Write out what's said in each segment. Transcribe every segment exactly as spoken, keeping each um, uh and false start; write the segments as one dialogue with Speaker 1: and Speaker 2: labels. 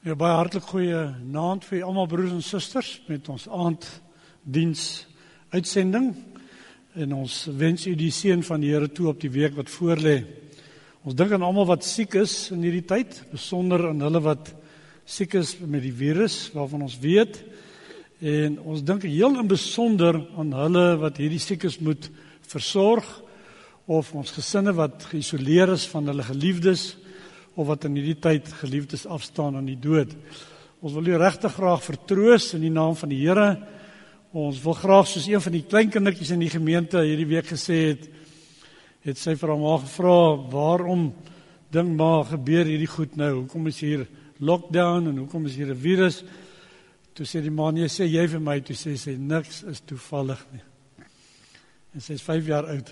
Speaker 1: Ja, baie hartlik goeie naand vir almal broers en susters met ons aanddiens uitsending. En ons wens u die seën van die Here toe op die week wat voorlê. Ons dink aan almal wat siek is in hierdie tyd, besonder aan hulle wat siek is met die virus waarvan ons weet. En ons dink heel in besonder aan hulle wat hierdie siekes moet versorg, of ons gesinne wat geïsoleer is van hulle geliefdes, of wat in hierdie tyd geliefdes afstaan aan die dood. Ons wil u regtig graag vertroos in die naam van die Here. Ons wil graag, soos een van die kleinkindertjies in die gemeente hierdie week gesê het, het sy vir haar ma gevra, waarom ding ma gebeur hierdie goed nou? Hoekom is hier lockdown en hoekom is hier 'n virus? Toe sê die ma, nee, sê jy vir my, toe sê sy, niks is toevallig nie. En sy is vyf jaar oud.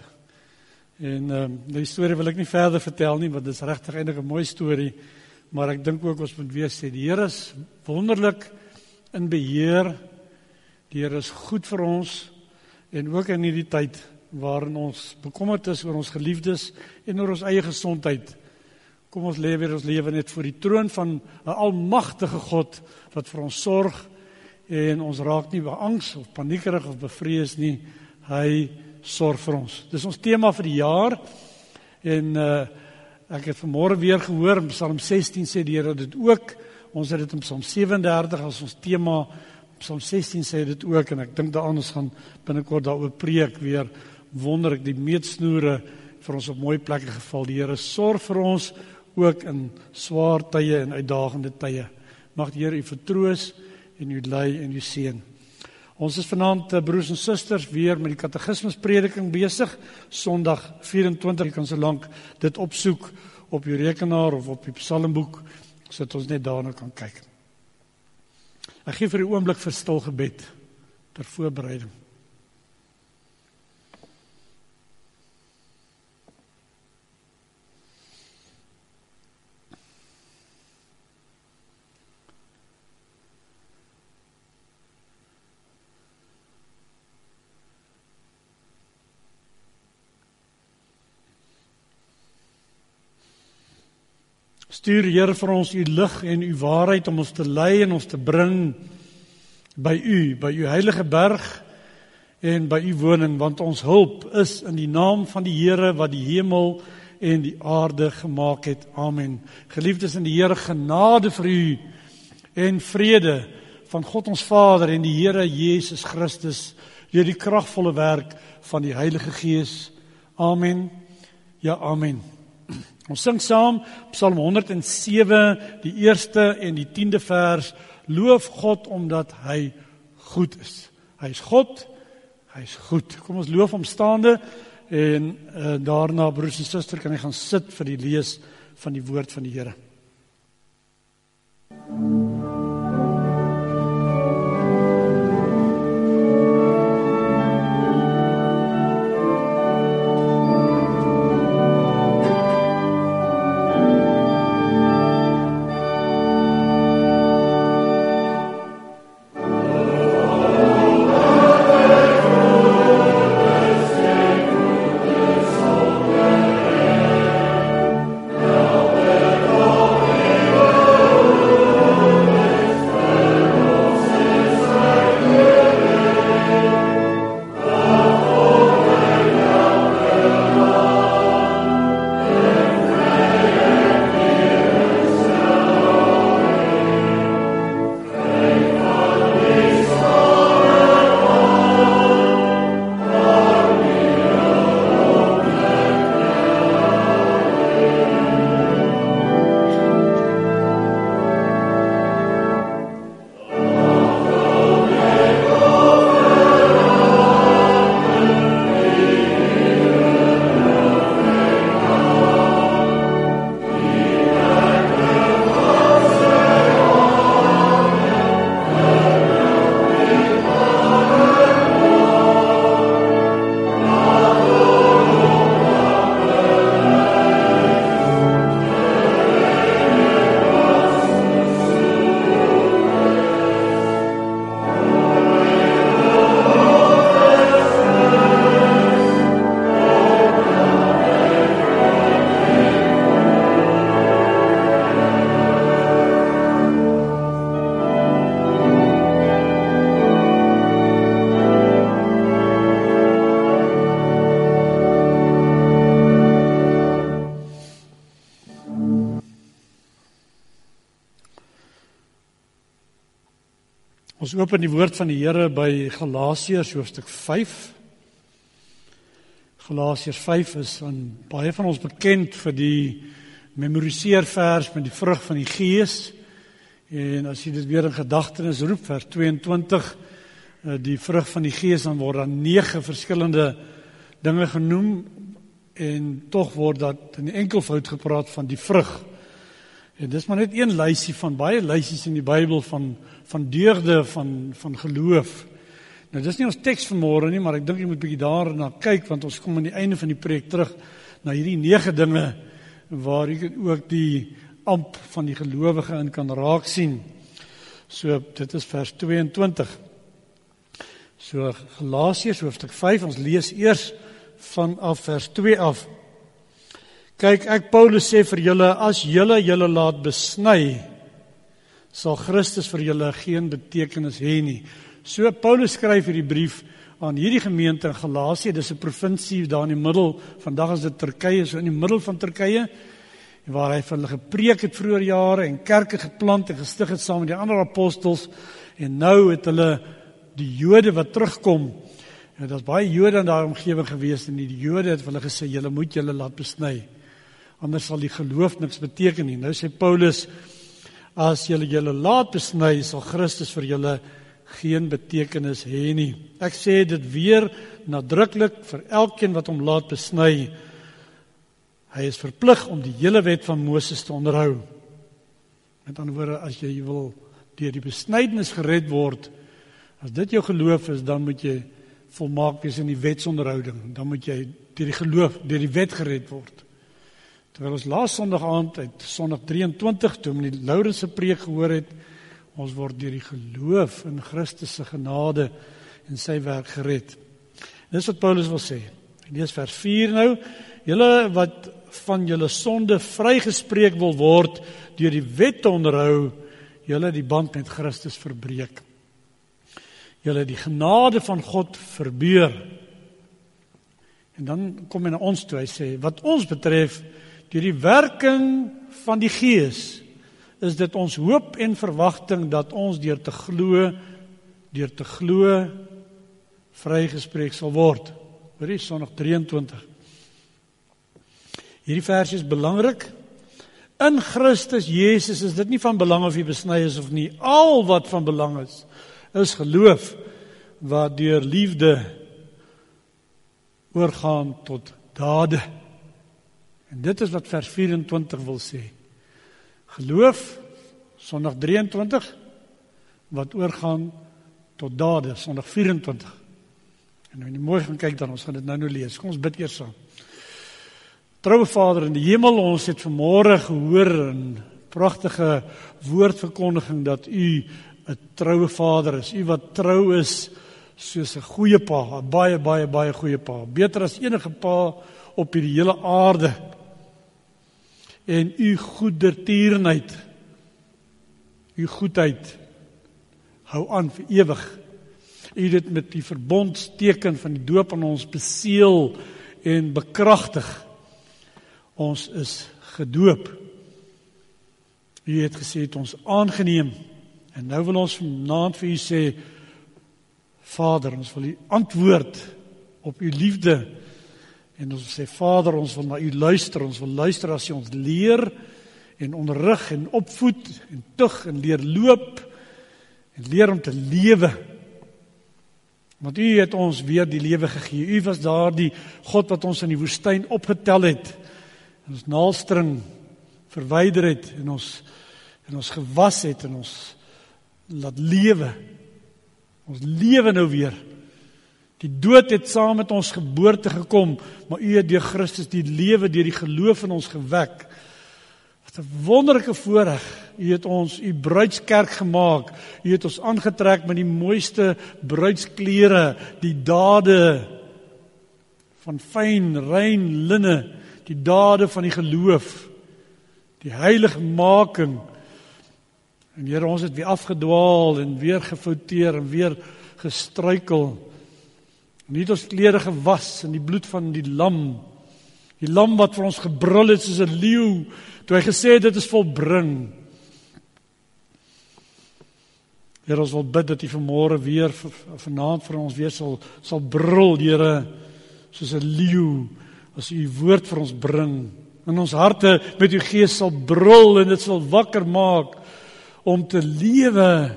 Speaker 1: En um, die storie wil ek nie verder vertel nie, want dit is regtig eintlik 'n mooi storie, maar ek dink ook ons moet weer sê, die Here is wonderlik in beheer, die Here is goed vir ons, en ook in hierdie tyd waarin ons bekommerd is oor ons geliefdes en oor ons eie gesondheid. Kom ons lewe weer ons lewe net voor die troon van 'n almagtige God wat vir ons sorg, en ons raak nie beangs of paniekerig of bevrees nie. Hy sorg vir ons. Dis ons tema vir die jaar, en uh, ek het vanmôre weer gehoor, in Psalm sestien sê die Here dit ook, ons het dit in Psalm sewe en dertig as ons tema, Psalm sestien sê dit ook, en ek dink daaraan ons gaan binnekort daaroor preek, weer wonderlik die meetsnoere vir ons op mooi plekke geval. Die Here sorg vir ons, ook in swaar tye en uitdagende tye. Mag die Here u vertroos en u lei en u seën. Ons is vanaand, broers en susters, weer met die katekismusprediking besig, Sondag vyf en twintig, jy kan so lank dit opsoek op jou rekenaar of op die psalmboek, sodat ons net daarna kan kyk. Ek gee vir die oomblik vir stil gebed, ter voorbereiding. Stuur, Here, vir ons u lig en u waarheid om ons te lei en ons te bring by u, by u heilige berg en by u woning, want ons hulp is in die naam van die Here wat die hemel en die aarde gemaak het. Amen. Geliefdes in die Here, genade vir u en vrede van God ons Vader en die Here Jesus Christus deur die kragvolle werk van die Heilige Gees. Amen. Ja, amen. Ons sing saam Psalm honderd en sewe, die eerste en die tiende vers. Loof God omdat hy goed is. Hy is God, hy is goed. Kom ons loof hom staande, en uh, daarna, broers en suster, kan jy gaan sit vir die lees van die woord van die Here.
Speaker 2: Oh
Speaker 1: Ons open die woord van die Here by Galasiërs hoofstuk vyf. Galasiërs vyf is aan baie van ons bekend vir die memoriseervers met die vrug van die Gees. En as jy dit weer in gedagtenis roep, vers tweeëntwintig, die vrug van die Gees, dan word daar nege verskillende dinge genoem en tog word dat in enkelvoud gepraat van die vrug. En dis maar net een lysie van baie lysies in die Bybel van van deugde van van geloof. Nou dis nie ons teks vanmôre nie, maar ek dink jy moet bietjie daarna kyk want ons kom aan die einde van die preek terug na hierdie nege dinge waar jy ook die amp van die gelowige in kan raak sien. So dit is vers tweeëntwintig. So Galasiërs hoofstuk vyf, ons lees eers vanaf vers twee af. Kyk, ek Paulus sê vir julle, as julle julle laat besny, sal Christus vir julle geen betekenis hê nie. So Paulus skryf hierdie brief aan hierdie gemeente in Galasië, dis 'n provinsie daar in die middel, vandag is dit Turkye, so in die middel van Turkye, waar hy vir hulle gepreek het vroeër jare en kerke geplant en gestig het saam met die ander apostels, en nou het hulle die Jode wat terugkom, en daar's baie Jode in daardie omgewing gewees, en die Jode het vir hulle gesê, julle moet julle laat besny, anders sal die geloof niks beteken nie. Nou sê Paulus, as julle julle laat besny, sal Christus vir julle geen betekenis hê nie. Ek sê dit weer nadruklik vir elkeen wat hom laat besny. Hy is verplig om die hele wet van Moses te onderhou. Met ander woorde, as jy wil deur die besnydenis gered word, as dit jou geloof is, dan moet jy volmaak wees in die wetsonderhouding. Dan moet jy deur die geloof, deur die wet gered word. Terwyl ons laas Sondag aand uit Sondag drieëntwintig, toe ons die Laurens se preek gehoor het, ons word deur die geloof in Christus se genade en sy werk gered. Dis wat Paulus wil sê. Ek lees vers vier nou. Julle wat van julle sonde vrygespreek wil word deur die wet te onderhou, julle die band met Christus verbreek. Julle die genade van God verbeur. En dan kom hy na ons toe, hy sê, wat ons betref, deur die werking van die Gees, is dit ons hoop en verwagting dat ons deur te glo, deur te glo, vrygespreek sal word. Hoorie, Sondag drieëntwintig. Hierdie vers is belangrik. In Christus Jesus is dit nie van belang of jy besny is of nie. Al wat van belang is, is geloof, wat deur liefde oorgaan tot dade. En dit is wat vers vyf-en-twintig wil sê. Geloof, Sondag drieëntwintig, wat oorgaan tot dade, Sondag vyf-en-twintig. En nou nie mooi gaan kyk dan, ons gaan dit nou nou lees. Kom ons bid eers saam. Troue Vader in die hemel, ons het vanmôre gehoor 'n pragtige woordverkondiging dat U 'n troue Vader is. U wat trou is soos 'n goeie pa, 'n baie baie baie goeie pa, beter as enige pa op hierdie hele aarde. En U goedertierenheid, U goedheid hou aan vir ewig. U het dit met die verbondsteken van die doop aan ons beseël en bekragtig. Ons is gedoop. U het gesê het ons aangeneem. En nou wil ons vanaand vir U sê, Vader, ons wil U antwoord op U liefde. En ons sê, Vader, ons wil na U luister. Ons wil luister as U ons leer en onderrig en opvoed en tug en leer loop en leer om te lewe. Want U het ons weer die lewe gegee. U was daar die God wat ons in die woestyn opgetel het. En ons naalstring verwyder het en ons, en ons gewas het en ons laat lewe. Ons lewe nou weer. Die dood het saam met ons geboorte gekom, maar U het deur Christus die lewe deur die geloof in ons gewek. Wat 'n wonderlike voorreg. U het ons U bruidskerk gemaak. U het ons aangetrek met die mooiste bruidsklere, die dade van fyn, rein linne, die dade van die geloof, die heiligmaking. En Here, ons het weer afgedwaal en weer gefouteer en weer gestruikel. En U het ons klere gewas in die bloed van die lam. Die lam wat vir ons gebrul het soos 'n leeu, toe hy gesê het dit is volbring. Here, ons wil bid dat U vanmôre weer, vanaand vir ons weer sal, sal brul, Here, soos 'n leeu, as U woord vir ons bring, in ons harte met U Gees sal brul en dit sal wakker maak om te lewe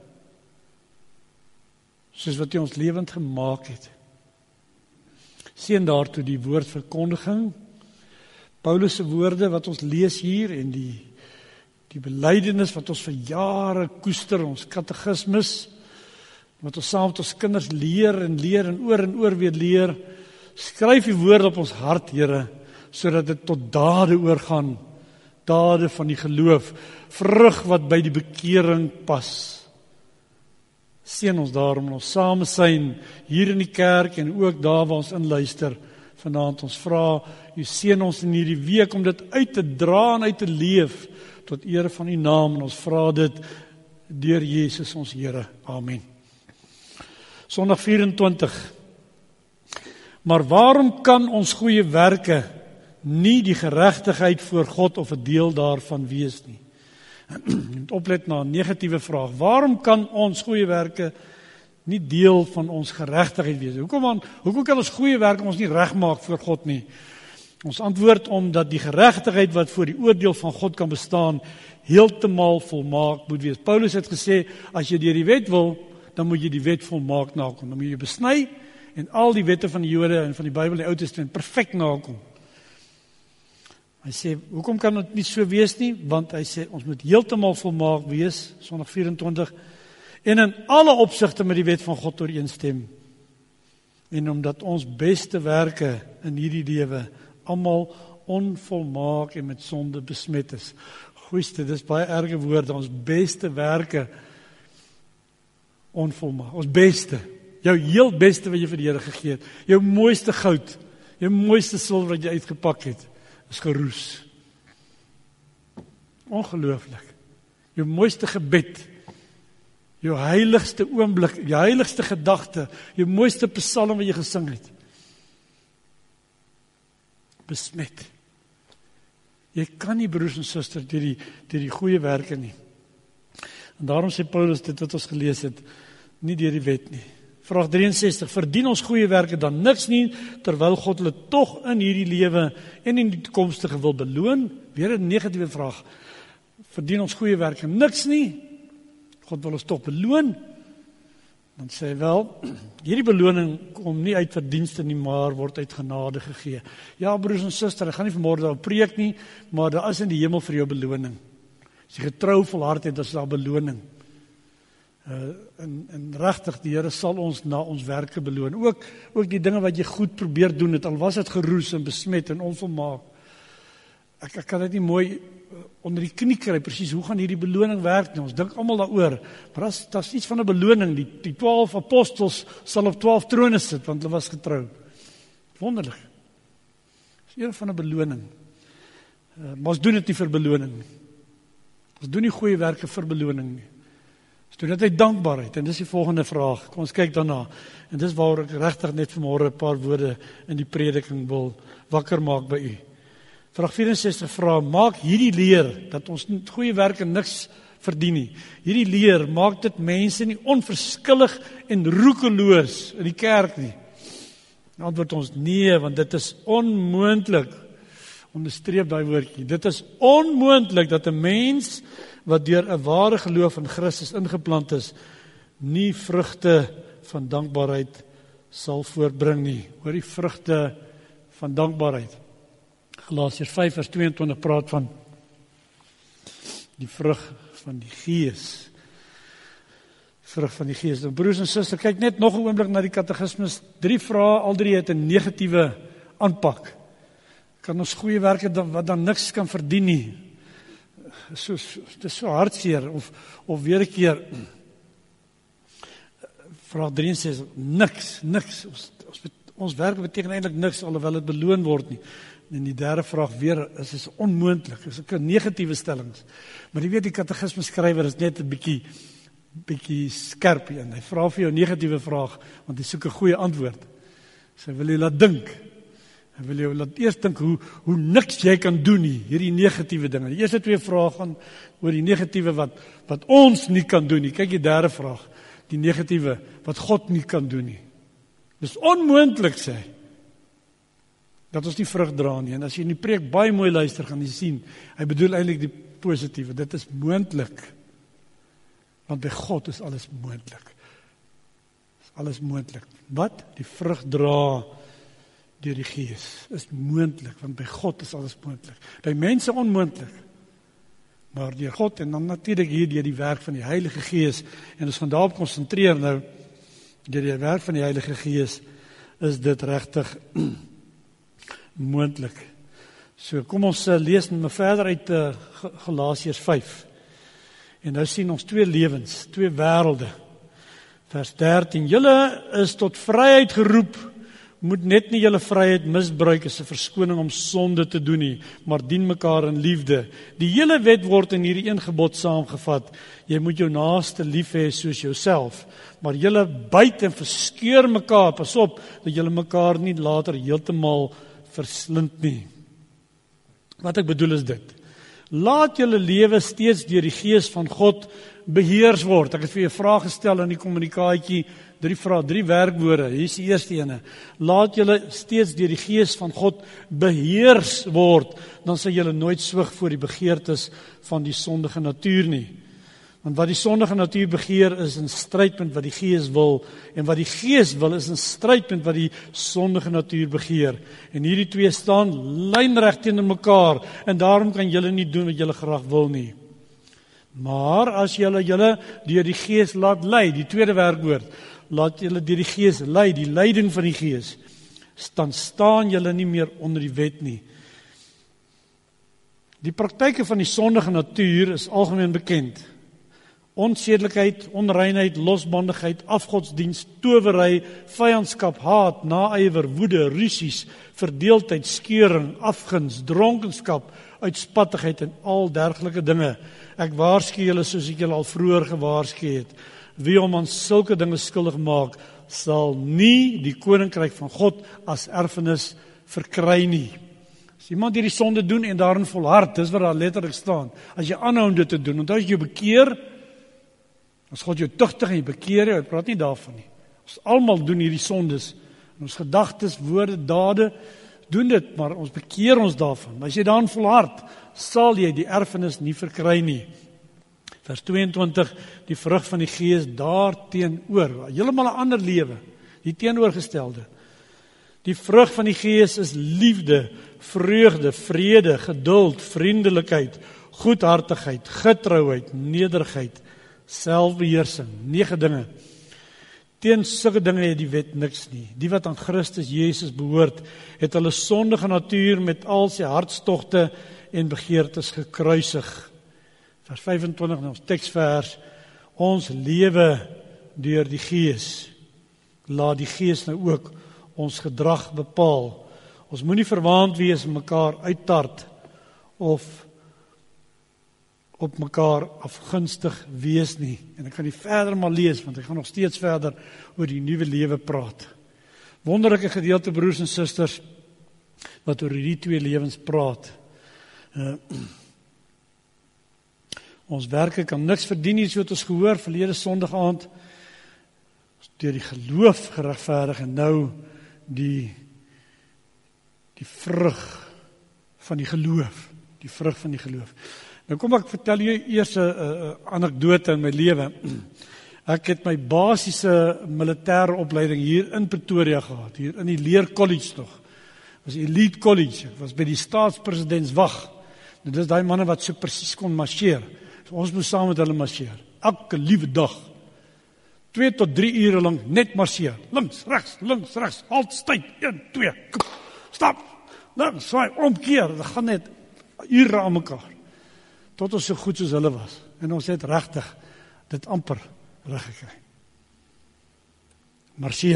Speaker 1: soos wat U ons lewend gemaak het. Seën daartoe die woordverkondiging, Paulus se woorde wat ons lees hier en die die belydenis wat ons vir jare koester, ons katekismes, wat ons saam met ons kinders leer en leer en oor en oor weer leer. Skryf U woord op ons hart, Here, sodat dit tot dade oorgaan, dade van die geloof, vrug wat by die bekering pas. Seën ons daarom in ons samesyn hier in die kerk en ook daar waar ons inluister vanaand. Ons vra U seën ons in hierdie week om dit uit te dra en uit te leef tot ere van U naam, en ons vra dit deur Jesus ons Here. Amen. Sondag vyf-en-twintig. Maar waarom kan ons goeie werke nie die geregtigheid voor God of 'n deel daarvan wees nie? Moet oplet na 'n negatiewe vraag. Waarom kan ons goeie werke nie deel van ons geregtigheid wees? Hoekom aan, hoekom kan ons goeie werke ons nie regmaak voor God nie? Ons antwoord omdat die geregtigheid wat voor die oordeel van God kan bestaan, heeltemal volmaak moet wees. Paulus het gesê, as jy deur die wet wil, dan moet jy die wet volmaak nakom. Dan moet jy besny en al die wette van die Jode en van die Bybel en die Ou Testament perfek nakom. Hy sê, hoekom kan dit nie so wees nie? Want hy sê, ons moet heeltemal volmaak wees, Sondag vyf-en-twintig, en in alle opsigte met die wet van God ooreenstem. En omdat ons beste werke in hierdie lewe almal onvolmaak en met sonde besmet is. Goeiste, dis baie erge woorde, ons beste werke onvolmaak, ons beste, jou heel beste wat jy vir die Here gegee het, jou mooiste goud, jou mooiste silwer wat jy uitgepak het, is geroes. Ongelooflik. Jou mooiste gebed, jou heiligste oomblik, jou heiligste gedagte, jou mooiste psalm wat jy gesing het, besmet. Jy kan nie, broers en susters, deur die, deur die goeie werke nie. En daarom sê Paulus dit wat ons gelees het, nie deur die wet nie. Vraag drieënsestig, verdien ons goeie werke dan niks nie, terwyl God hulle tog in hierdie lewe en in die toekomstige wil beloon? Weer 'n negatiewe vraag. Verdien ons goeie werke niks nie, God wil ons tog beloon? Dan sê hy wel, hierdie beloning kom nie uit verdienste nie, maar word uit genade gegee. Ja, broers en susters, ek gaan nie vanmôre daarop preek nie, maar daar is in die hemel vir jou beloning. As jy getrou volhard het, is daar beloning. Uh, en en regtig, die Here sal ons na ons werke beloon. Ook, ook die dinge wat jy goed probeer doen het, al was dit geroes en besmet en onvolmaak. Ek, ek kan dit nie mooi onder die knie kry, presies, hoe gaan hierdie beloning werk nie? Ons dink almal daaroor, maar as, dat is iets van 'n beloning. Die, die twaalf apostels sal op twaalf trone sit, want hulle was getrou. Wonderlik. Dit is een van 'n beloning. Uh, maar ons doen dit nie vir beloning nie. Ons doen nie goeie werke vir beloning nie. Ons doen dit uit dankbaarheid, en dis die volgende vraag. Kom ons kyk daarna. En dis waar ek regtig net vanmôre 'n paar woorde in die prediking wil wakker maak by u. Vraag vyf-en-sestig vra, maak hierdie leer, dat ons goeie werke niks verdien nie. Hierdie leer, maak dit mense nie onverskillig en roekeloos in die kerk nie. Nou antwoord ons, nee, want dit is onmoontlik, onderstreep daai woordjie, dit is onmoontlik dat 'n mens, wat deur 'n ware geloof in Christus ingeplant is, nie vrugte van dankbaarheid sal voortbring nie. Hoor die vrugte van dankbaarheid. Galasiërs vyf vers tweeëntwintig praat van die vrug van die Gees. Vrug van die Gees. Nou, broers en susters, kyk net nog 'n oomblik na die katekismes. Drie vrae, al drie het 'n negatiewe aanpak. Kan ons goeie werke dan, wat dan niks kan verdien nie? So, dit is so hartseer, of, of weer 'n keer, vraag drieënsestig, niks, niks, ons, ons, ons werk beteken eintlik niks, alhoewel het beloon word nie. En die derde vraag weer, is is onmoontlik, is ook 'n negatiewe stellings. Maar jy weet, die katekisme skrywer is net 'n bietjie, bietjie skerp hier, en hy vra vir jou 'n negatiewe vraag, want hy soek 'n goeie antwoord. So hy wil jy laat dink. Ek wil jou laat eers dink hoe, hoe niks jy kan doen nie, hierdie negatiewe dinge. Die eerste twee vrae gaan oor die negatiewe wat, wat ons nie kan doen nie. Kyk die derde vraag, die negatiewe wat God nie kan doen nie. Dis onmoontlik, sê hy, dat ons nie vrug dra nie. En as jy in die preek baie mooi luister, gaan jy sien, hy bedoel eintlik die positiewe, dit is moontlik. Want by God is alles moontlik. Is alles moontlik. Wat? Die vrug dra deur die Gees is moontlik, want by God is alles moontlik. By mense onmoontlik. Maar deur God en dan natuurlik hier deur die werk van die Heilige Gees, en ons gaan daarop konsentreer nou, deur die werk van die Heilige Gees is dit regtig moontlik. So kom ons uh, lees nou verder uit uh, Galasiërs vyf. En nou sien ons twee lewens, twee wêrelde. Vers dertien, julle is tot vryheid geroep, moet net nie julle vryheid misbruik as 'n verskoning om sonde te doen nie, maar dien mekaar in liefde. Die hele wet word in hierdie een gebod saamgevat, jy moet jou naaste lief hê soos jouself, maar julle byt en verskeur mekaar, pas op, dat julle mekaar nie later heeltemal verslind nie. Wat ek bedoel is dit, laat julle lewe steeds deur die Gees van God beheers word. Ek het vir jou 'n vraag gestel in die kommunikaatjie, drie vrae, drie werkwoorde. Hier is die eerste ene. Laat julle steeds deur die Gees van God beheers word, dan sal julle nooit swig voor die begeertes van die sondige natuur nie. Want wat die sondige natuur begeer is in stryd met wat die Gees wil, en wat die Gees wil is in stryd met wat die sondige natuur begeer. En hierdie twee staan lynreg teenoor mekaar, en daarom kan julle nie doen wat julle graag wil nie. Maar as julle julle deur die Gees laat lei, die tweede werkwoord, laat julle deur die Gees lei, die leiding van die Gees, dan staan julle nie meer onder die wet nie. Die praktyke van die sondige natuur is algemeen bekend. Onsedelikheid, onreinheid, losbandigheid, afgodsdienst, towery, vyandskap, haat, naaiwer, woede, rusies, verdeeldheid, skeuring, afguns, dronkenskap, uitspattigheid en al dergelike dinge. Ek waarsku julle soos ek julle al vroeër gewaarsku het. Wie hom aan sulke dinge skuldig maak, sal nie die koninkryk van God as erfenis verkry nie. As iemand hierdie sonde doen en daarin volhard, dis wat daar letterlik staan. As jy aanhou om dit te doen, onthou as jy bekeer, as God jou tugtig en jy bekeer jou, hy praat nie daarvan nie. Ons almal doen hierdie sondes, en ons gedagtes, woorde, dade, doen dit, maar ons bekeer ons daarvan. Maar as jy daarin volhard, sal jy die erfenis nie verkry nie. Vers tweeëntwintig, die vrug van die Gees daarteenoor, heeltemal 'n ander lewe, die teenoorgestelde. Die vrug van die Gees is liefde, vreugde, vrede, geduld, vriendelikheid, goedhartigheid, getrouheid, nederigheid, selfbeheersing, nege dinge. Teen sulke dinge het die wet niks nie. Die wat aan Christus Jesus behoort, het hulle sondige natuur met al sy hartstogte en begeertes gekruisig. Vers vyfentwintig in ons teksvers, ons lewe deur die Gees. Laat die Gees nou ook ons gedrag bepaal. Ons moenie verwaand wees en mekaar uittart of op mekaar afgunstig wees nie. En ek gaan nie verder maar lees, want ek gaan nog steeds verder oor die nuwe lewe praat. Wonderlike gedeelte, broers en susters, wat oor die twee lewens praat. Uh, ons werke kan niks verdien nie, so het ons gehoor, verlede Sondag aand, deur die geloof geregverdig, en nou die, die vrug van die geloof, die vrug van die geloof. Nou kom ek vertel jou eers 'n uh, anekdote in my lewe. Ek het my basiese militêre opleiding hier in Pretoria gehad, hier in die Leer College nog. Dit was Elite College, ek was by die staatspresidentswag. Dit is daai manne wat so presies kon marcheer. So ons moes saam met hulle marcheer, elke liewe dag. Twee tot drie ure lank net marcheer, links, regs, links, regs, halt, styf, een, twee, stap, links, swaai, omkeer, dit gaan net ure aan mekaar. Tot ons so goed soos hulle was. En ons het regtig dit amper reg gekry. Marcheer.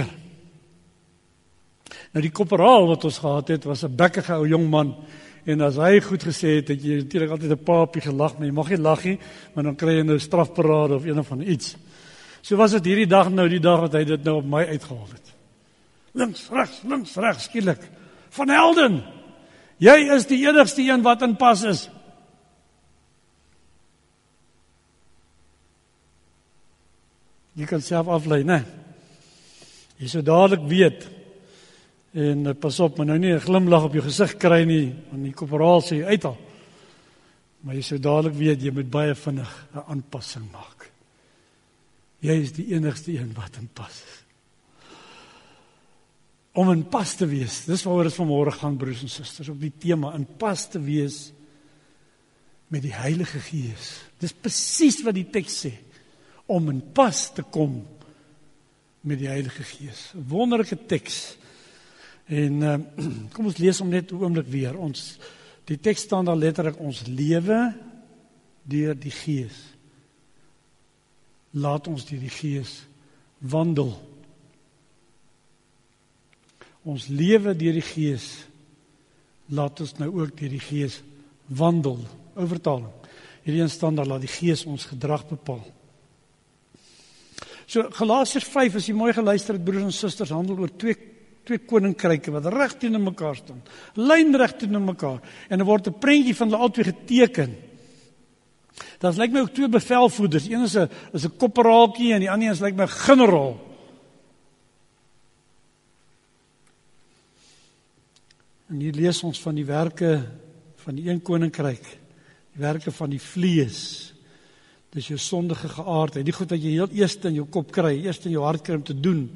Speaker 1: Nou die korporaal wat ons gehad het, was 'n bekkige ou jong man. En as hy goed gesê het, het jy natuurlik altyd 'n paapie gelag, maar jy mag nie lag nie, maar dan kry jy nou strafparade of een of van iets. So was dit hierdie dag nou die dag wat hy dit nou op my uitgehaal het. Links, regs, links, regs, skielik. Van Helden, jy is die enigste een wat in pas is. Jy kan self aflei, né? Jy sou dadelik weet, en pas op, maar nou nie 'n glimlag op jou gesig kry nie, want die korporaal sê jy uithaal. Maar jy sou dadelik weet, jy moet baie vinnig 'n aanpassing maak. Jy is die enigste een wat in pas is. Om in pas te wees, dis waaroor dit vanmôre gaan, broers en susters, op die tema, in pas te wees met die Heilige Gees. Dis presies wat die teks sê, om in pas te kom met die Heilige Gees. 'n Wonderlike teks. En uh, kom ons lees hom net 'n oomblik weer. Ons, die teks staan daar letterlik, ons lewe deur die Gees. Laat ons deur die Gees wandel. Ons lewe deur die Gees, laat ons nou ook deur die Gees wandel. Ou vertaling. Hierdie een staan daar, laat die Gees ons gedrag bepaal. So Galasiërs vyf, as jy mooi geluister het, broers en susters, handel oor twee, twee koninkryke wat reg teenoor mekaar staan. Lynreg teenoor mekaar. En er word 'n prentjie van hulle albei geteken. Dat lyk my ook twee bevelvoerders. Een is 'n is 'n kopperaaltjie en die ander is lyk my 'n generaal. En hier lees ons van die werke van die een koninkryk, die werke van die vlees. Dis jou sondige geaardheid, die goed wat jy heel eers in jou kop kry, eers in jou hart kry om te doen.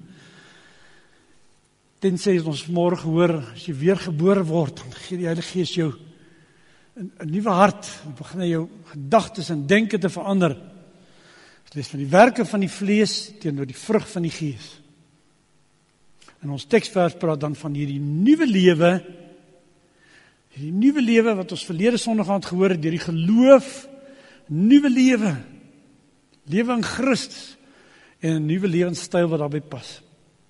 Speaker 1: Tensy ons môre hoor, as jy weer gebore word, dan gee die Heilige Gees jou 'n 'n nuwe hart, dan begin jou gedagtes en denke te verander. Dit is van die werke van die vlees teenoor die vrug van die Gees. En ons teksvers praat dan van hierdie nuwe lewe, hierdie nuwe lewe wat ons verlede Sondag aand gehoor het, deur die geloof, nuwe lewe, lewe in Christus, en 'n nuwe lewenstyl wat daarbey pas.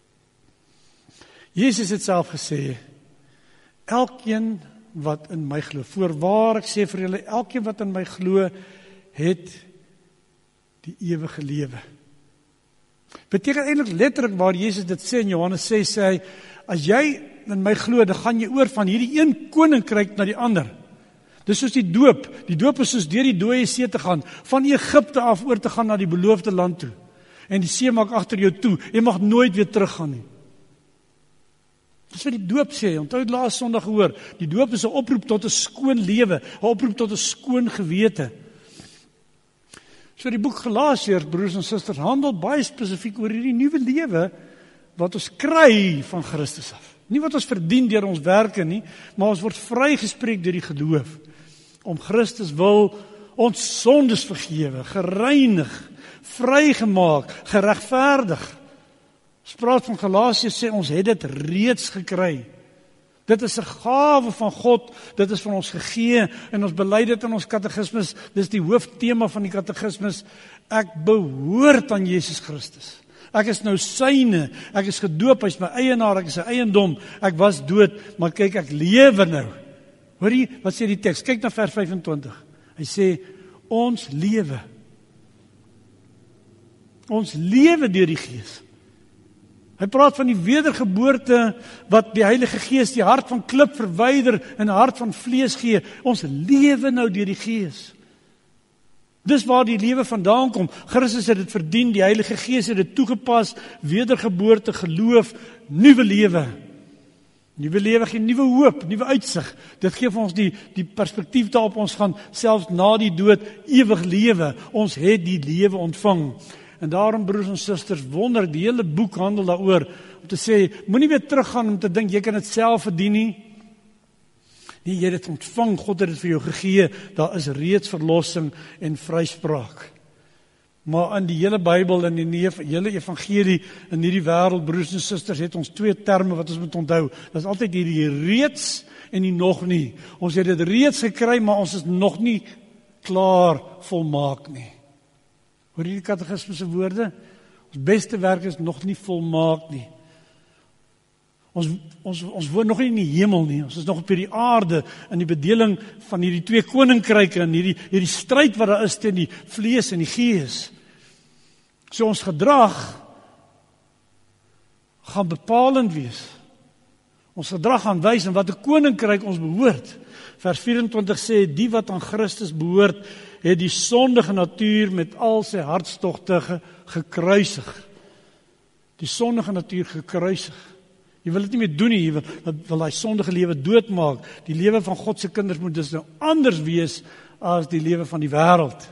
Speaker 1: Jesus het self gesê, elkeen wat in my glo, voorwaar ek sê vir julle, elkeen wat in my glo, het die ewige lewe. Beteken eintlik letterlik waar Jesus dit sê in Johannes ses, sê hy, as jy in my glo, dan gaan jy oor van hierdie een koninkryk na die ander. Dis soos die doop. Die doop is soos deur die dooie see te gaan, van Egipte af oor te gaan na die beloofde land toe. En die see maak agter jou toe. Jy mag nooit weer teruggaan nie. Dis wat die doop sê. Onthou het laas Sondag gehoor. Die doop is 'n oproep tot 'n skoon lewe, 'n oproep tot 'n skoon gewete. So die boek Galasiërs, broers en susters, handel baie spesifiek oor hierdie nuwe lewe wat ons kry van Christus af. Nie wat ons verdien deur ons werke nie, maar ons word vrygespreek deur die geloof. Om Christus wil ons sondes vergewe, gereinig, vrygemaak, geregverdig. Ons praat van Galasiërs sê ons het dit reeds gekry. Dit is 'n gawe van God, dit is van ons gegee en ons bely dit in ons katekismes. Dis die hooftema van die katekismes. Ek behoort aan Jesus Christus. Ek is nou syne, ek is gedoop, hy is my eienaar, ek is sy eiendom, ek was dood, maar kyk, ek lewe nou. Hoor jy, wat sê die teks? Kyk na vers vyf-en-twintig. Hy sê, ons lewe. Ons lewe deur die Gees. Hy praat van die wedergeboorte, wat die Heilige Gees die hart van klip verwyder en 'n hart van vlees gee. Ons lewe nou deur die Gees. Dis waar die lewe vandaan kom. Christus het dit verdien, die Heilige Gees het dit toegepas, wedergeboorte, geloof, nuwe lewe. Nuwe lewe gee nuwe hoop, nuwe uitsig. Dit gee vir ons die, die perspektief daarop, ons gaan selfs na die dood ewig lewe. Ons het die lewe ontvang. En daarom, broers en susters, wonder, die hele boek handel daaroor, om te sê, moenie weer teruggaan om te dink, jy kan dit self verdien nie. Nee, jy het dit ontvang, God het dit vir jou gegee, daar is reeds verlossing en vryspraak. Maar in die hele Bybel, in die hele evangelie, in hierdie wêreld, broers en susters, het ons twee terme wat ons moet onthou. Dat is altyd hierdie reeds en die nog nie. Ons het dit reeds gekry, maar ons is nog nie klaar volmaak nie. Hoor jy die katekisme se woorde? Ons beste werk is nog nie volmaak nie. Ons, ons, ons woon nog nie in die hemel nie, ons is nog op hierdie aarde, in die bedeling van hierdie twee koninkryke, en hierdie, hierdie stryd wat daar is teen die vlees en die gees. So ons gedrag gaan bepalend wees. Ons gedrag gaan wys in watter koninkryk ons behoort. Vers vyf-en-twintig sê, die wat aan Christus behoort, het die sondige natuur met al sy hartstogte ge, gekruisig. Die sondige natuur gekruisig. Jy wil dit nie meer doen nie, jy wil, wil die sondige lewe doodmaak. Die lewe van God se kinders moet dus nou anders wees as die lewe van die wêreld.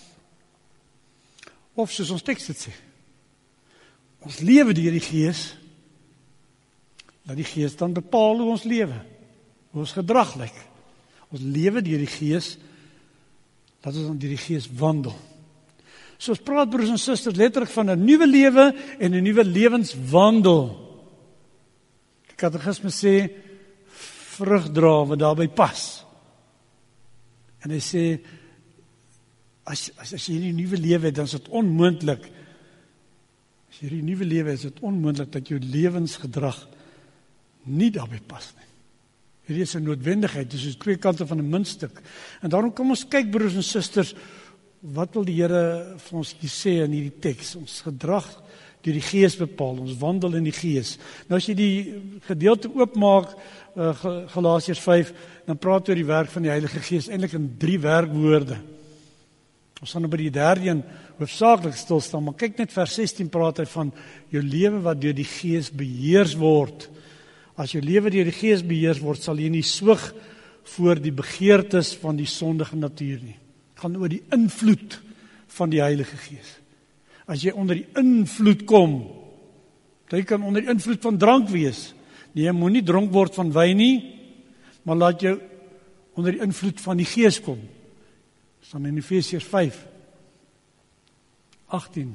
Speaker 1: Of soos ons teks dit sê, ons lewe deur die Gees, dat die Gees dan bepaal hoe ons lewe, hoe ons gedrag lyk. Ons lewe deur die Gees, dat ons dan deur die Gees wandel. So ons praat, broers en susters, letterlik van 'n nuwe lewe en 'n nuwe lewenswandel. Die katekisme sê, vrug dra wat daarby pas. En hy sê, as, as, as jy hierdie nuwe lewe het, dan is dit onmoontlik, as jy hierdie nuwe lewe het, is dit onmoontlik dat jou lewensgedrag nie daarby pas nie. Hierdie is 'n noodwendigheid, dis twee kante van 'n muntstuk. En daarom kom ons kyk, broers en susters, wat wil die Here vir ons hier sê in hierdie teks? Ons gedrag deur die Gees bepaal, ons wandel in die Gees. Nou as jy die gedeelte oopmaak, uh, Galasiërs vyf, dan praat oor die werk van die Heilige Gees, eintlik in drie werkwoorde. Ons gaan nou by die derde een hoofsaaklik stil staan, maar kyk net vers sestien, praat hy van jou lewe wat deur die Gees beheers word. As jou lewe deur die Gees beheers word, sal jy nie swig voor die begeertes van die sondige natuur nie. Het gaan oor die invloed van die Heilige Gees. As jy onder die invloed kom, jy kan onder die invloed van drank wees. Nee, jy moet nie dronk word van wyn nie, maar laat jou onder die invloed van die Gees kom. Dit staan in Efesiërs vyf, agtien.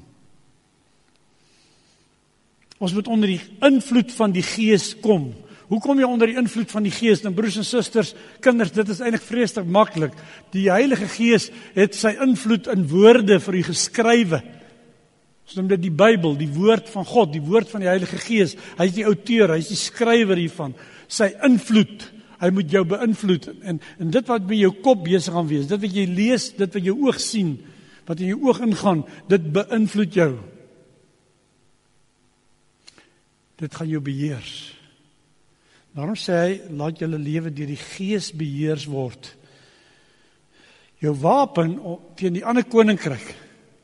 Speaker 1: Ons moet onder die invloed van die Gees kom. Hoe kom jy onder die invloed van die Gees? Nou broers en susters, kinders, dit is eintlik vreeslik maklik. Die Heilige Gees het sy invloed in woorde vir u geskrywe. Ons noem dit die Bybel, die woord van God, die woord van die Heilige Gees. Hy is die outeur, hy is die skrywer hiervan. Sy invloed, hy moet jou beïnvloed. En, en dit wat by jou kop besig gaan wees, dit wat jy lees, dit wat jou oog sien, wat in jou oog ingaan, dit beïnvloed jou. Dit gaan jou beheers. Daarom sê hy, laat julle lewe deur die Gees beheers word. Jou wapen teen die ander koninkryk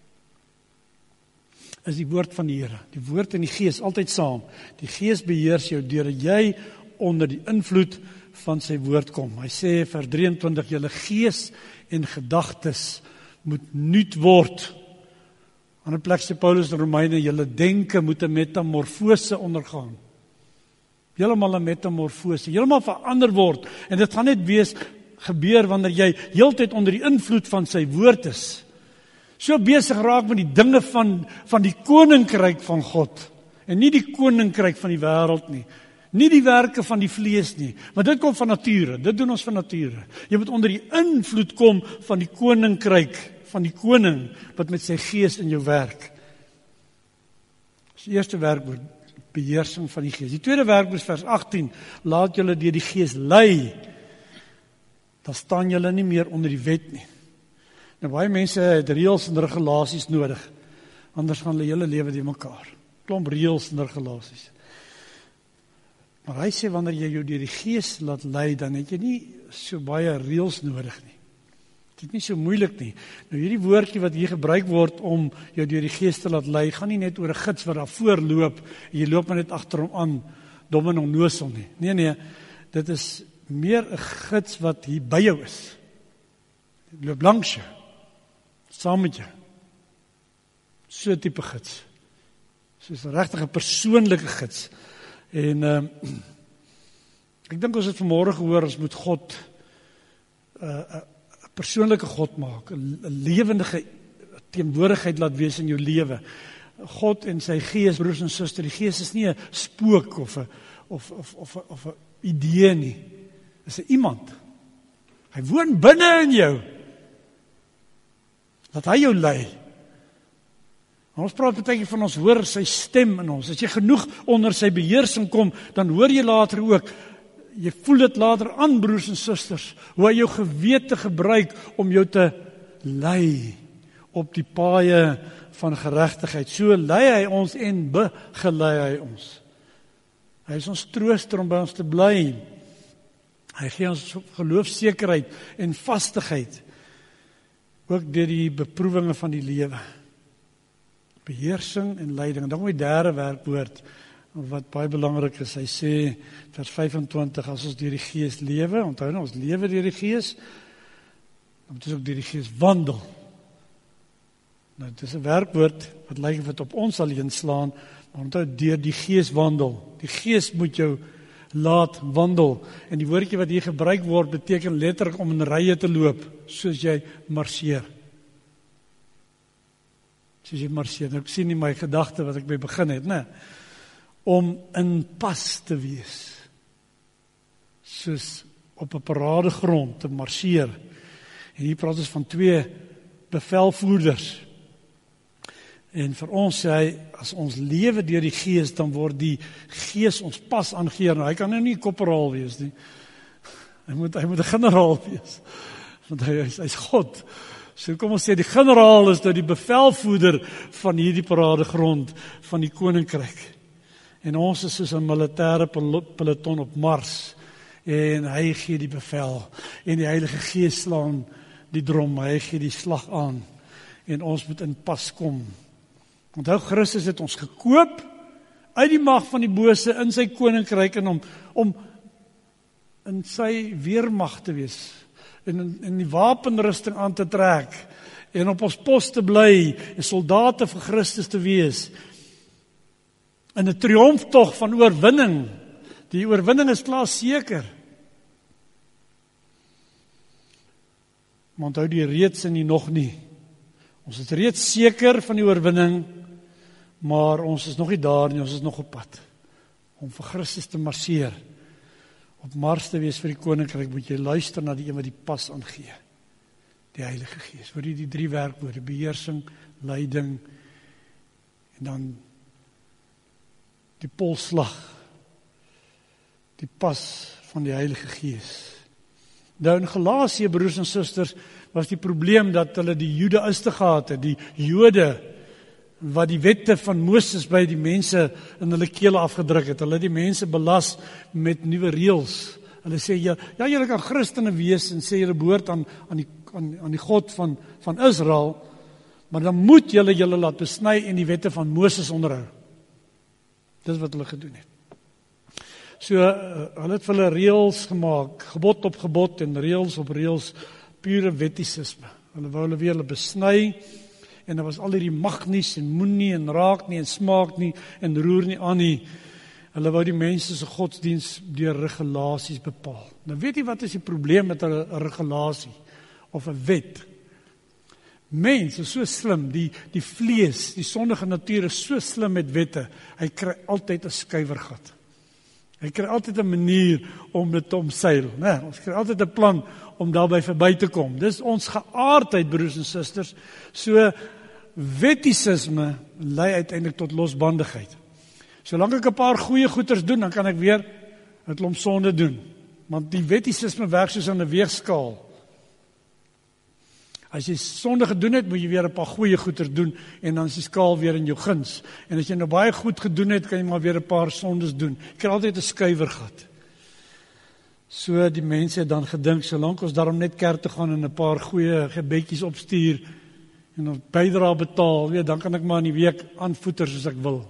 Speaker 1: is die woord van die Here. Die woord en die Gees altyd saam. Die Gees beheers jou deurdat jy onder die invloed van sy woord kom. Hy sê vers drieëntwintig, julle gees en gedagtes moet nuut word. Aan 'n plek sê Paulus in Romeine, julle denke moet 'n metamorfose ondergaan. Heeltemal 'n metamorfose, heeltemal verander word. En dit gaan net wees gebeur wanneer jy heeltyd onder die invloed van sy woord is. So besig raak met die dinge van, van die koninkryk van God. En nie die koninkryk van die wêreld nie. Nie die werke van die vlees nie. Want dit kom van nature, dit doen ons van nature. Jy moet onder die invloed kom van die koninkryk, van die koning, wat met sy gees in jou werk. Dis die eerste werkwoord, beheersing van die gees. Die tweede werkwoord, vers agtien, laat julle deur die gees lei. Dan staan julle nie meer onder die wet nie. Nou baie mense het reëls en regulasies nodig, anders gaan hulle hele lewe die mekaar. Klomp reëls en regulasies. Maar hy sê, wanneer jy jou deur die gees laat lei, dan het jy nie so baie reëls nodig nie. Dit is nie so moeilik nie. Nou hierdie woordjie wat hier gebruik word om jou deur die gees te laat lei, gaan nie net oor 'n gids wat daar voorloop, en jy loop maar net agter hom aan, dom en onnoosel nie. Nee, nee, dit is meer 'n gids wat hier by jou is. Dit loop langs jou, saam met jou. So 'n tipe gids. Soos 'n regtig 'n persoonlike gids. En uh, ek dink ons het vanmôre gehoor, ons moet God 'n uh, persoonlike God maak, 'n lewendige teenwoordigheid laat wees in jou lewe. God en sy gees, broers en susters, die gees is nie 'n spook of 'n of of of of 'n idee nie. Dit is 'n iemand. Hy woon binne in jou. Laat hy jou lei. Ons praat baie van ons hoor sy stem in ons. As jy genoeg onder sy beheersing kom, dan hoor jy later ook, jy voel dit later aan, broers en susters, hoe hy jou gewete gebruik om jou te lei op die paaie van geregtigheid. So lei hy ons en begelei hy ons. Hy is ons trooster om by ons te bly. Hy gee ons geloofsekerheid en vastigheid, ook deur die beproewinge van die lewe. Beheersing en leiding. En dan kom die derde werkwoord, wat baie belangrik is. Hy sê, vers vyfentwintig, as ons deur die Gees lewe, onthou nou, ons lewe deur die Gees, dan moet ons ook deur die Gees wandel. Nou, dit is 'n werkwoord, wat lyk of dit op ons alleen slaan, maar onthou, deur die Gees wandel. Die Gees moet jou laat wandel. En die woordjie wat hier gebruik word, beteken letterlik om in rye te loop, soos jy marseer. Soos jy marseer. Nou, ek sien nie my gedagte wat ek by begin het, né? Om in pas te wees. Soos op 'n paradegrond te marseer. En hier praat ons van twee bevelvoerders. En vir ons sê hy, as ons lewe deur die Gees, dan word die Gees ons pas aangeheer. Nou, hy kan nou nie korporaal wees nie. Hy moet, hy moet 'n generaal wees. Want hy is, hy is God. So kom ons sê, die generaal is nou die bevelvoerder van hierdie paradegrond van die koninkryk. En ons is soos 'n militêre peloton op Mars. En hy gee die bevel. En die Heilige Gees slaan die drom. Hy gee die slag aan. En ons moet in pas kom. Onthou, Christus het ons gekoop uit die mag van die bose in sy koninkryk en om, om in sy weermag te wees. En in, in die wapenrusting aan te trek. En op ons pos te bly. En soldate vir Christus te wees. In 'n triomftog van oorwinning. Die oorwinning is klaar seker. Maar onthou die reeds en die nog nie. Ons is reeds seker van die oorwinning, maar ons is nog nie daar nie, ons is nog op pad. Om vir Christus te marseer. Op Mars te wees vir die koninkryk, moet jy luister na die een wat die pas aangee. Die Heilige Gees. Hoor jy die drie werkwoorde, beheersing, leiding, en dan die polsslag, die pas van die Heilige Gees. Nou in Galasië, broers en susters, was die probleem dat hulle die Judaïste gehad het, die Jode, wat die wette van Moses by die mense in hulle kele afgedruk het. Hulle het die mense belas met nuwe reëls. Hulle sê, ja, ja julle kan Christene wees en sê julle behoort aan, aan, die, aan, aan die God van, van Israel, maar dan moet julle julle laat besny en die wette van Moses onderhou. Dis wat hulle gedoen het. So, uh, hulle het vir hulle reëls gemaak, gebod op gebod en reëls op reëls, pure wettisisme. Hulle wou hulle weer hulle besny, en daar was al hierdie mag nie, en moen nie, en raak nie, en smaak nie, en roer nie aan nie. Hulle wou die mense se godsdiens deur regulasies bepaal. Nou weet jy wat is die probleem met 'n regulasie, of 'n wet? Mens is so slim, die, die vlees, die sondige natuur is so slim met wette, hy kry altyd 'n skuiwergat. Hy kry altyd 'n manier om dit te omseil, né? Ons kry altyd 'n plan om daarby verby te kom. Dis ons geaardheid, broers en susters. So wettisisme lei uiteindelik tot losbandigheid. Solank ek 'n paar goeie goeders doen, dan kan ek weer 'n klomp sonde doen. Want die wettisisme werk soos aan 'n weegskaal. As jy sonde gedoen het, moet jy weer 'n paar goeie goeders doen en dan is die skaal weer in jou guns. En as jy nou baie goed gedoen het, kan jy maar weer 'n paar sondes doen. Jy kry altyd 'n skuiwergat. So die mense het dan gedink, solank ons daarom net kerk toe gaan en 'n paar goeie gebedjies opstuur en ons bydra betaal, weet, dan kan ek maar in die week aanvoeter soos ek wil.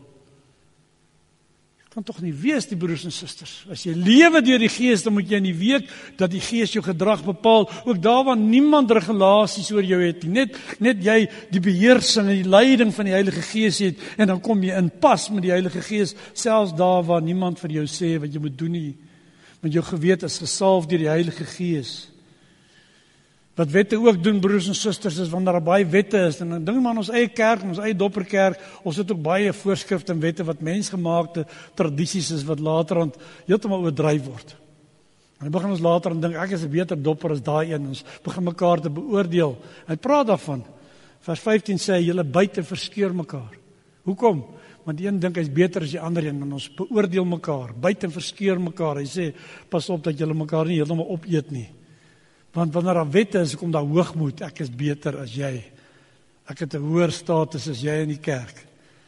Speaker 1: Kan tog nie wees, die broers en susters. As jy lewe deur die Gees, dan moet jy in die week dat die Gees jou gedrag bepaal, ook daar waar niemand regulasies oor jou het nie, net, net jy die beheersing en die leiding van die Heilige Gees het, en dan kom jy in pas met die Heilige Gees, selfs daar waar niemand vir jou sê wat jy moet doen nie, want jou gewete is gesalf deur die Heilige Gees. Wat wette ook doen, broers en susters, is wanneer daar baie wette is, en dan dink maar aan ons eie kerk, ons eie dopperkerk, ons het ook baie voorskrifte en wette wat mensgemaakte tradisies is, wat later aan heeltemal oordryf word. En dan begin ons later aan dink, ek is 'n beter dopper as daai een, ons begin mekaar te beoordeel. Hy praat daarvan, vers vyftien sê hy, julle buite verskeur mekaar. Hoekom? Want die een dink hy's beter as die ander een, en ons beoordeel mekaar, buite verskeur mekaar. Hy sê, pas op dat julle mekaar nie heeltemal opeet nie. Want wanneer daar wette is, kom daar hoogmoed, ek is beter as jy. Ek het 'n hoër status as jy in die kerk.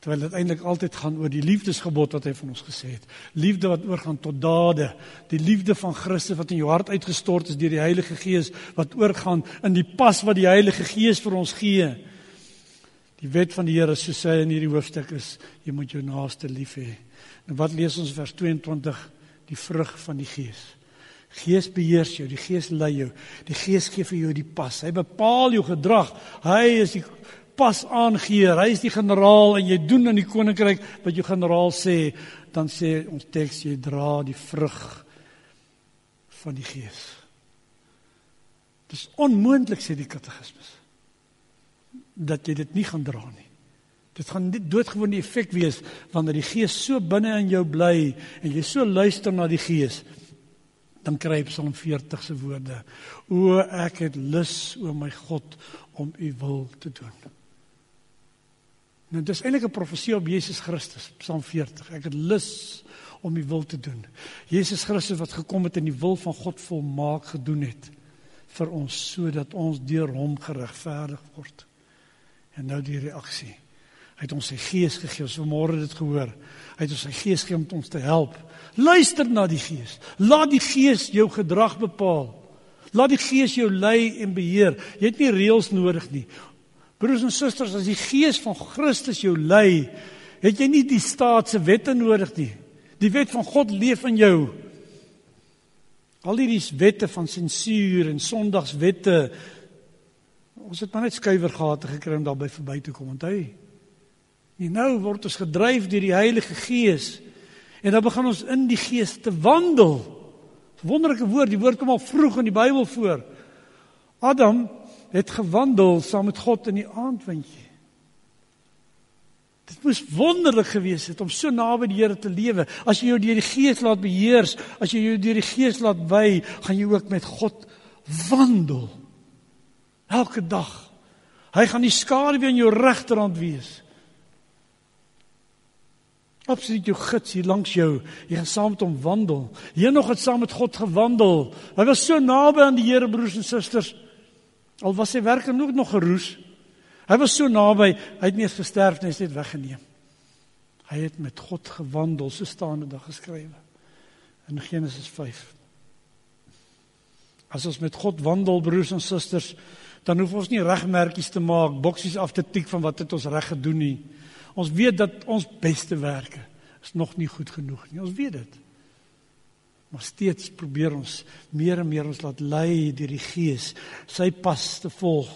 Speaker 1: terwyl dit eintlik altyd gaan oor die liefdesgebod wat hy van ons gesê het. Liefde wat oorgaan tot dade, die liefde van Christus wat in jou hart uitgestort is deur die Heilige Gees, wat oorgaan in die pas wat die Heilige Gees vir ons gee. Die wet van die Here, soos hy in hierdie hoofstuk is, jy moet jou naaste lief hê. En wat lees ons vers tweeëntwintig? Die vrug van die Gees. Gees beheers jou, die Gees lei jou, die Gees gee vir jou die pas. Hy bepaal jou gedrag. Hy is die pas aangeheer, hy is die generaal en jy doen in die koninkryk wat jou generaal sê, dan sê ons teks, jy dra die vrug van die Gees. Dit is onmoontlik, sê die katekismus, dat jy dit nie gaan dra nie. Dit gaan nie doodgewoon die effek wees, wanneer die Gees so binne in jou bly, en jy so luister na die Gees, dan kry jy Psalm veertig se woorde, o ek het lus, o my God, om u wil te doen. Nou, dit is eintlik 'n profesie op Jesus Christus, Psalm veertig. Ek het lus om die wil te doen. Jesus Christus wat gekom het en die wil van God volmaak gedoen het vir ons, sodat ons deur hom geregverdig word. En nou die reaksie. Hy het ons sy Gees gegee, ons vanmôre dit gehoor. Hy het ons sy Gees gegee om ons te help. Luister na die Gees. Laat die Gees jou gedrag bepaal. Laat die Gees jou lei en beheer. Jy het nie reëls nodig nie. Broers en susters, as die Gees van Christus jou lei, het jy nie die staat se wette nodig nie. Die wet van God leef in jou. Al die wette van sensuur en sondagswette, ons het maar net skuiwergate gekry om daarby verby te kom, onthou jy? En nou word ons gedryf deur die Heilige Gees, en dan begin ons in die Gees te wandel. Wonderlike woord, die woord kom al vroeg in die Bybel voor. Adam het gewandel saam met God in die aandwindjie. Dit moes wonderlik gewees het om so naby die Here te lewe. As jy jou deur die Gees laat beheers, as jy jou deur die Gees laat wy, gaan jy ook met God wandel. Elke dag. Hy gaan die skaduwee in jou regterhand wees. Absoluut jou gids hier langs jou. Jy gaan saam met hom wandel. Henog het saam met God gewandel. Hy was so naby aan die Here, broers en susters. Al was sy werk nog nog geroes. Hy was so naby, hy het nie eens gesterf nie, hy is net weggeneem. Hy het met God gewandel, so staan dit daar geskrywe in Genesis vyf. As ons met God wandel, broers en susters, dan hoef ons nie regmerkies te maak, boksies af te tik van wat het ons reg gedoen nie. Ons weet dat ons beste werke is nog nie goed genoeg nie, ons weet dit. Maar steeds probeer ons meer en meer ons laat lei deur die Gees, sy pas te volg,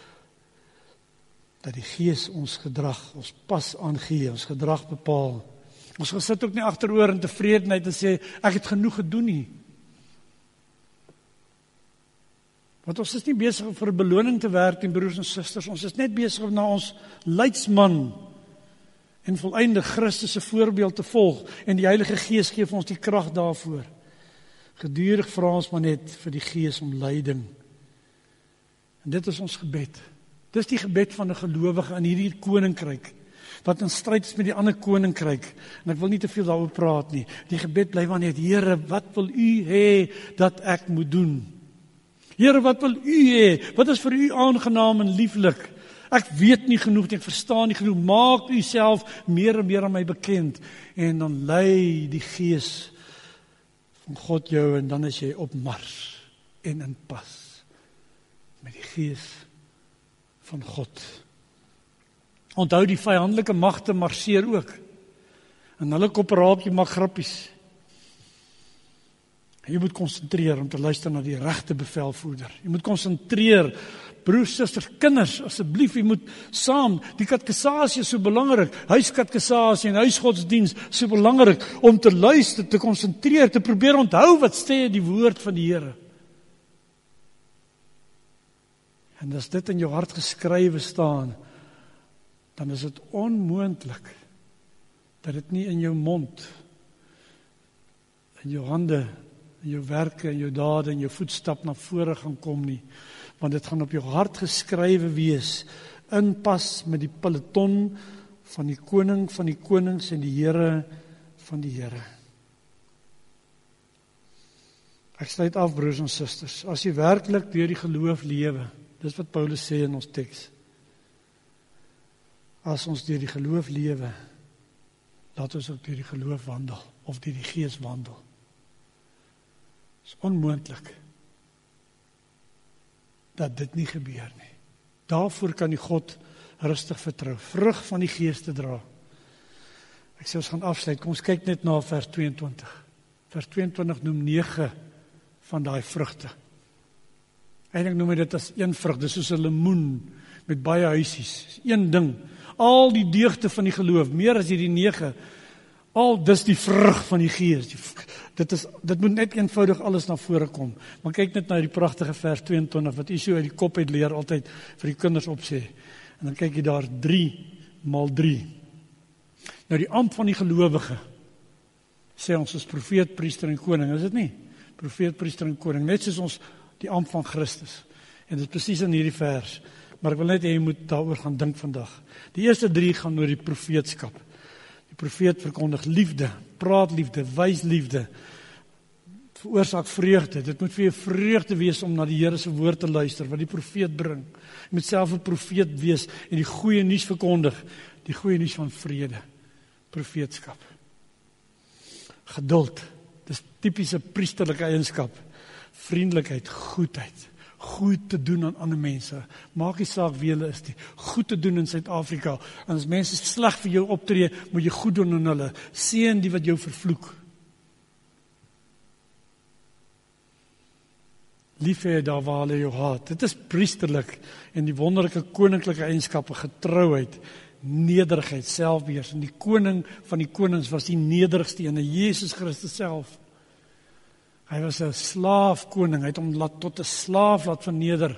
Speaker 1: dat die Gees ons gedrag, ons pas aangee, ons gedrag bepaal. Ons gesit ook nie agteroor in tevredenheid en sê, ek het genoeg gedoen nie. Want ons is nie besig om vir 'n beloning te werk, en broers en susters, ons is net besig om na ons leidsman en volleinde Christus se voorbeeld te volg, en die Heilige Gees gee vir ons die krag daarvoor. Gedurig vra ons maar net vir die Gees om leiding. En dit is ons gebed. Dis die gebed van 'n gelowige in hierdie koninkryk, wat in stryd is met die ander koninkryk. En ek wil nie te veel daaroor praat nie. Die gebed bly maar net, Here, wat wil u hê dat ek moet doen? Here, wat wil u hê? Wat is vir u aangenaam en lieflik? Ek weet nie genoeg, ek verstaan nie genoeg. Maak u self meer en meer aan my bekend. En dan lei die Gees van God jou, en dan is jy op mars en in pas met die Gees van God. Onthou, die vyandelike magte marseer ook. En hulle kopperaapjie maak grappies. Jy moet konsentreer om te luister na die regte bevelvoerder. Jy moet konsentreer, broers, susters, kinders, asseblief, jy moet saam, die katkesasie is so belangrik, huiskatkesasie en huisgodsdiens so belangrik, om te luister, te konsentreer, te probeer onthou wat sê die woord van die Here. En as dit in jou hart geskrywe staan, dan is dit onmoontlik dat dit nie in jou mond, in jou hande, in jou werke, in jou dade, in jou voetstap na vore gaan kom nie, want dit gaan op jou hart geskrywe wees, in pas met die peloton van die koning van die konings en die Here van die Here. Ek sluit af, broers en susters, as jy werklik deur die geloof lewe, dis wat Paulus sê in ons teks. as ons deur die geloof lewe, laat ons ook deur die geloof wandel, of deur die Gees wandel. Dit is onmoontlik dat dit nie gebeur nie. Daarvoor kan die God rustig vertrou, vrug van die Gees te dra. Ek sê ons gaan afsluit, kom ons kyk net na vers tweeëntwintig. Vers tweeëntwintig noem nege van daai vrugte. Eintlik noem hy dit as een vrug, dis soos 'n lemoen met baie huisies, een ding. Al die deugte van die geloof, meer as hierdie nege, al dis die vrug van die Gees. Die, dit, is, dit moet net eenvoudig alles na vore kom. Maar kyk net na die pragtige vers tweeëntwintig, wat jy so uit die kop uit leer, altyd vir die kinders opsê. En dan kyk jy daar drie maal drie. Nou die ampt van die gelowige, sê ons is profeet, priester en koning, is dit nie? Profeet, priester en koning, net soos ons die ampt van Christus. En dit is presies in hierdie vers. Maar ek wil net hê jy moet daaroor gaan dink vandag. Die eerste drie gaan oor die profeetskap. Die profeet verkondig liefde, praat liefde, wys liefde, veroorsaak vreugde. Dit moet vir jou vreugde wees om na die Here se woord te luister, wat die profeet bring. Jy moet self 'n profeet wees en die goeie nuus verkondig, die goeie nuus van vrede, profeetskap. Geduld, dis tipiese priesterlike eienskap. Vriendelikheid, goedheid, goed te doen aan ander mense. Maak nie saak wie hulle is nie. Goed te doen in Suid-Afrika. En as mense sleg vir jou optree, moet jy goed doen aan hulle. Seën die wat jou vervloek. Lief hê daar waar hulle jou haat. Dit is priesterlik en die wonderlike koninklike eienskappe, getrouheid, nederigheid, selfbeheers. En die koning van die konings was die nederigste ene, Jesus Christus self. Hy was 'n slaafkoning, hy het hom laat tot 'n slaaf laat verneder.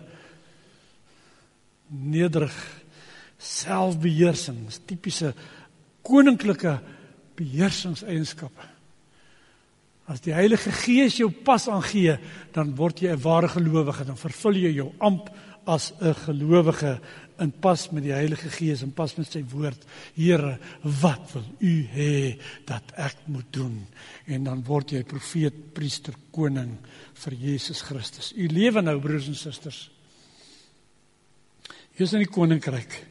Speaker 1: Nederig, selfbeheersing, tipiese koninklike beheersingseienskappe. As die Heilige Gees jou pas aangee, dan word jy 'n ware gelowige, dan vervul jy jou ampt as 'n gelowige in pas met die Heilige Gees, in pas met sy woord. Here, wat wil u hê dat ek moet doen? En dan word jy profeet, priester, koning vir Jesus Christus. U lewe nou, broers en susters. Hier is in die koninkryk.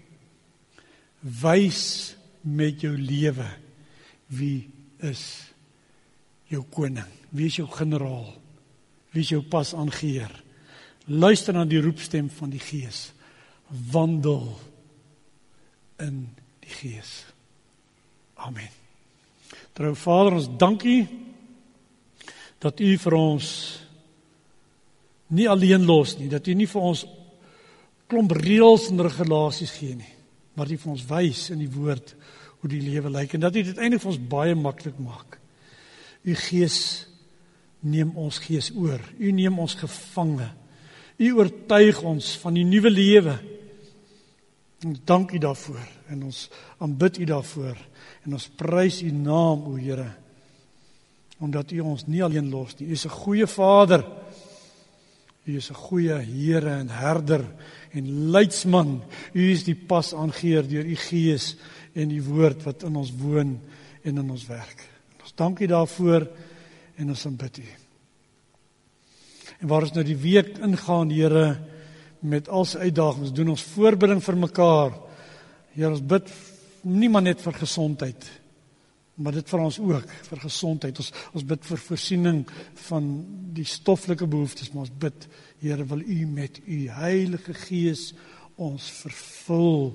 Speaker 1: Wys met jou lewe wie is jou koning, wie is jou generaal, wie is jou pas aangeheer. Luister na die roepstem van die Gees. Wandel in die Gees. Amen. Trou Vader, ons dank U dat U vir ons nie alleen los nie, dat U nie vir ons klomp reëls en regulasies gee nie, maar U vir ons wys in die woord hoe die lewe lyk en dat U dit eintlik vir ons baie maklik maak. U Gees neem ons gees oor. U neem ons gevange. U oortuig ons van die nuwe lewe. En dank U daarvoor en ons aanbid U daarvoor en ons prys U naam, o Here, omdat U ons nie alleen los nie. U is 'n goeie Vader. U is 'n goeie Here en herder en leidsman. U is die pas aangeheer deur U Gees en die woord wat in ons woon en in ons werk. En ons dank U daarvoor en ons aanbid U. En waar ons nou die week ingaan, Here, met al sy uitdagings, doen ons voorbidding vir mekaar. Here, ons bid nie maar net vir gesondheid, maar dit vir ons ook, vir gesondheid. Ons, ons bid vir voorsiening van die stoffelike behoeftes, maar ons bid, Here, wil U met U Heilige Gees ons vervul.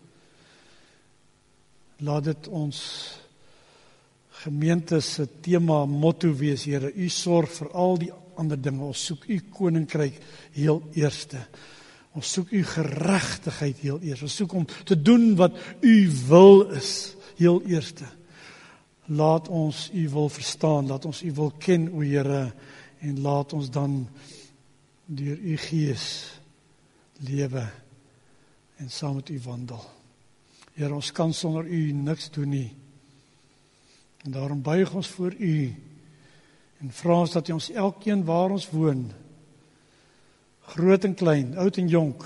Speaker 1: Laat dit ons gemeente se tema, motto wees, Here. U sorg vir al die ander dinge. Ons soek U koninkryk heel eerste. Ons soek U geregtigheid heel eerste. Ons soek om te doen wat U wil is, heel eerste. Laat ons U wil verstaan, laat ons U wil ken, o Here, en laat ons dan deur U Gees lewe en saam met U wandel. Here, ons kan sonder U niks doen nie. En daarom buig ons voor U en vra ons dat U ons elkeen waar ons woon, groot en klein, oud en jonk,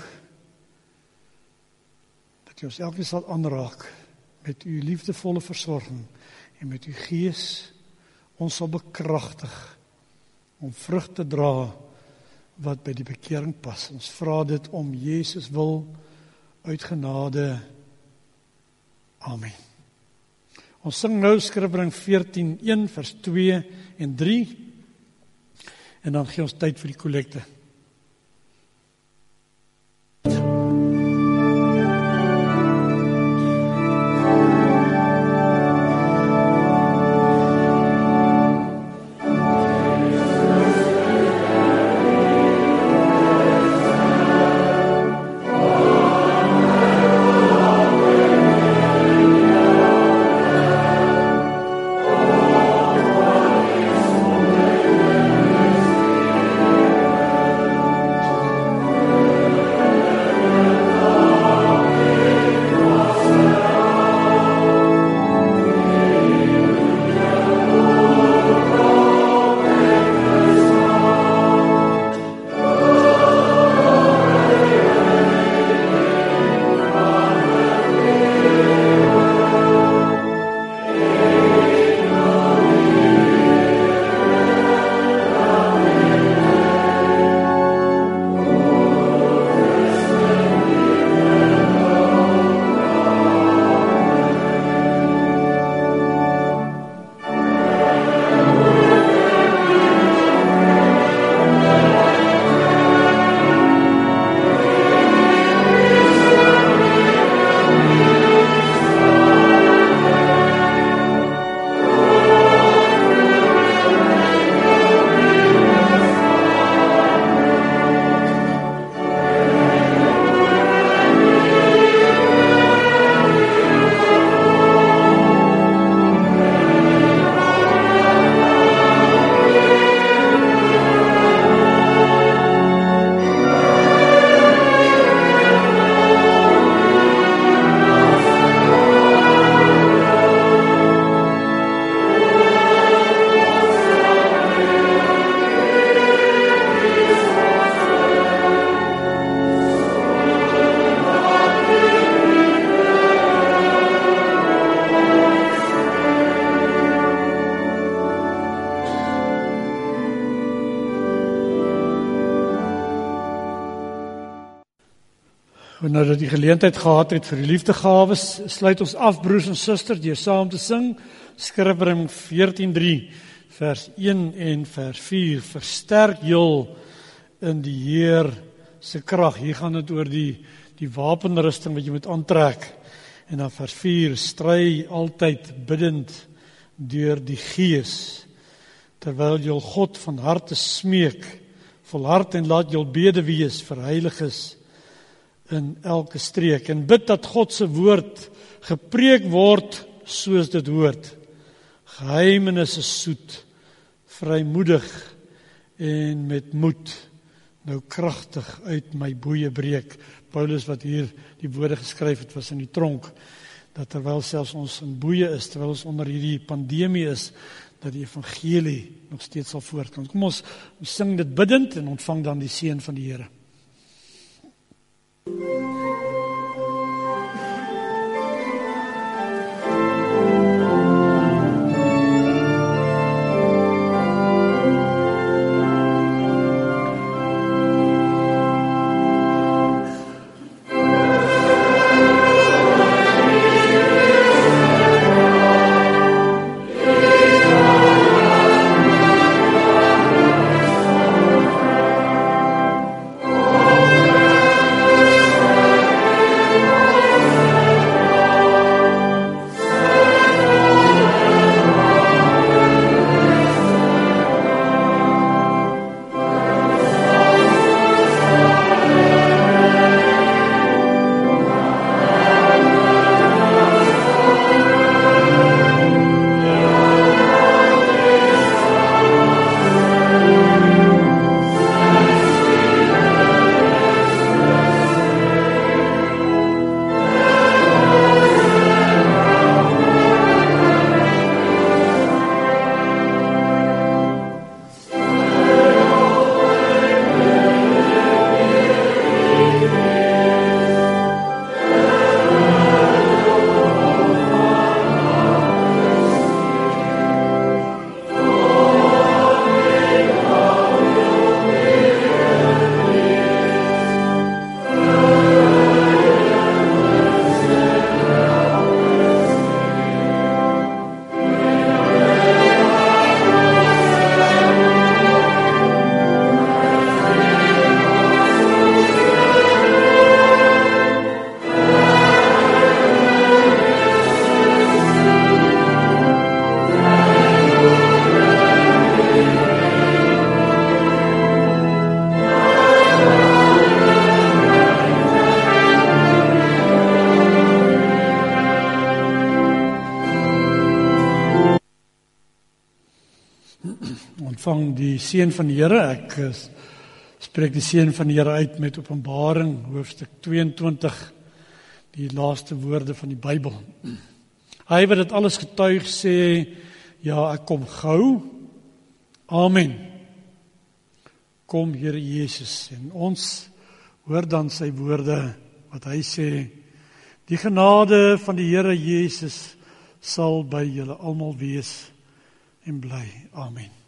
Speaker 1: dat U ons elkeen sal aanraak met U liefdevolle versorging en met U Gees ons sal bekragtig om vrug te dra wat by die bekering pas. Ons vra dit om Jesus wil uit genade. Amen. Ons sing nou Skrifbring veertien, een vers twee en drie en dan gee ons tyd vir die kollekte. Nou dat die geleentheid gehad het vir die liefdegawes, sluit ons af broers en susters deur saam te sing Skrifbring veertien drie vers een en vers vier. Versterk jul in die Heer se krag. Hier gaan dit oor die die wapenrusting wat jy moet aantrek. En dan vers vier, stry altyd bidend deur die Gees, terwyl jul God van harte smeek, volhard en laat jul bede wees vir heiliges in elke streek, en bid dat God se woord gepreek word soos dit hoort. Geheimenis is soet, vrymoedig en met moed, nou kragtig uit my boeie breek. Paulus wat hier die woorde geskryf het, was in die tronk, dat terwyl selfs ons in boeie is, terwyl ons onder hierdie pandemie is, dat die evangelie nog steeds sal voortkom. Kom ons, ons sing dit bidend en ontvang dan die seën van die Here.
Speaker 2: Oh
Speaker 1: ontvang die seën van die Here. Ek uh, spreek die seën van die Here uit met Openbaring hoofstuk tweeëntwintig, die laaste woorde van die Bybel. Hy wat dit alles getuig sê, ja, ek kom gou. Amen. Kom Here Jesus, en ons hoor dan sy woorde wat hy sê: die genade van die Here Jesus sal by julle almal wees en bly. Amen.